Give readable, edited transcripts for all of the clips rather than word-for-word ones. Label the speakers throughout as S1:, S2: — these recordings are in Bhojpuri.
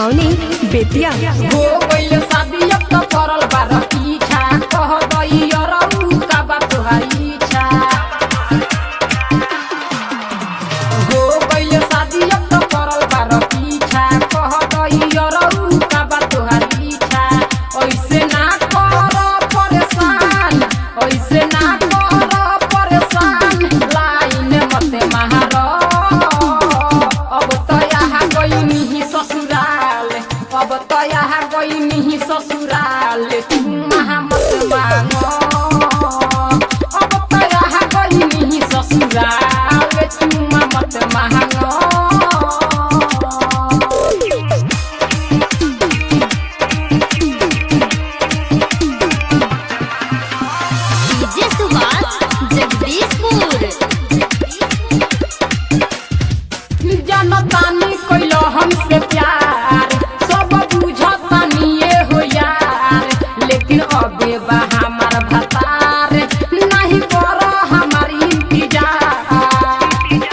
S1: छावनी बेतिया।
S2: हो गइल शादी अब तो करल बार पीछा कह दई अरऊ का बात तोहारी इच्छा। हो गइल शादी अब तो करल बार पीछा कह दई अरऊ का बात तोहारी इच्छा। ऐसे ना कर परेशान ऐसे ना कर परेशान लाइन मत मार। अब तो यहाँ गई ससुराल अब तो यहाँ गई ससुराल तू मत मांगो। अब तो यहाँ गई ससुराल तू मत मांगो।
S1: डीजे सुभाष जगदीशपुर।
S2: जनतानी कइलो हमसे प्यार सब बुझतानी ये हो यार। लेकिन अबे बा हमार भतार नहीं करो हमार इंतजार।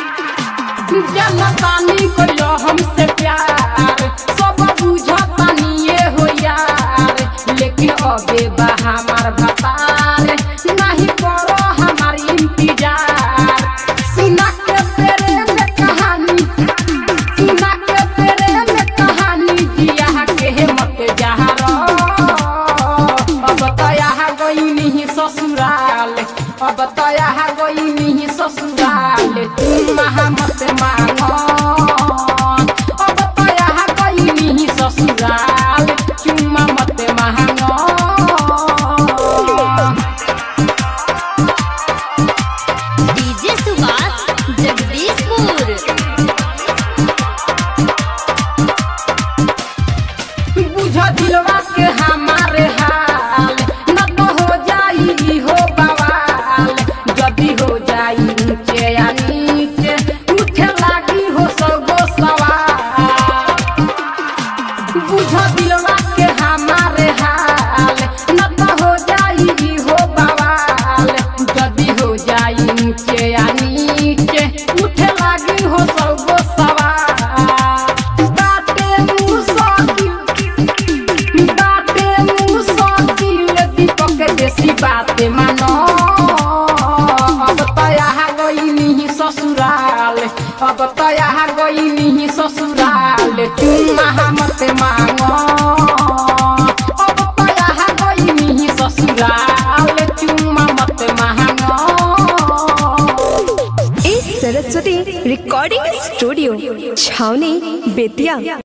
S2: जनतानी कइलो हमसे प्यार सब बुझतानी ये हो यार। लेकिन अबे बा हमार भतार नहीं करो हमार इंतजार। सुना के तेरे में कहानी सुना के तेरे में कहानी जिया के मत जहरो। अब तो यहाँ गई नहीं ससुराल अब तो यहाँ गई नहीं ससुराल तू मत मांगो। अब तो यहाँ गई नहीं ससुराल चुम्मा मत मांगो।
S1: डीजे सुभाष जगदीशपुर।
S2: बुझ दिलवा के हमारे हाल न तो हो जाई हो बवाल। जदी हो जाई नीचे या नीचे उठे लागी हो सगो सवाल। बुझ दिलवा के हमारे हाल न तो हो जाई हो बवाल। जदी हो जाई नीचे या नीचे उठे लागी हो सगो सवाल। बाटे मुसाकिल दीपक जैसी बातें मानो। अब तो यहाँ गई नहीं ससुराल अब तो यहाँ गई नहीं ससुराल चुम्मा मत मांगो। अब तो यहाँ गई नहीं ससुराल चुम्मा मत मांगो।
S1: सरस्वती रिकॉर्डिंग स्टूडियो छावनी बेतिया।